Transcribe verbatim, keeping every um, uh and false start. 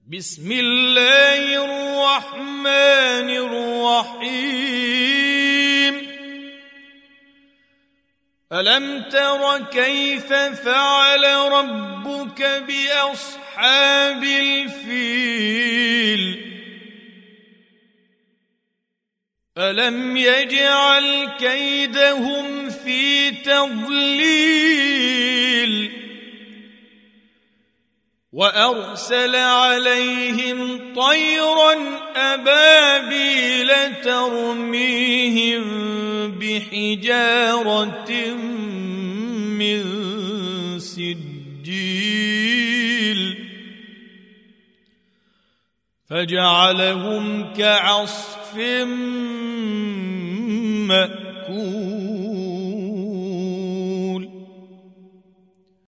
بسم الله الرحمن الرحيم ألم تر كيف فعل ربك بأصحاب الفيل ألم يجعل كيدهم في تضليل وأرسل عليهم طيرا أبابيل ترميهم بحجارة من سجيل فجعلهم كعصف مأكول.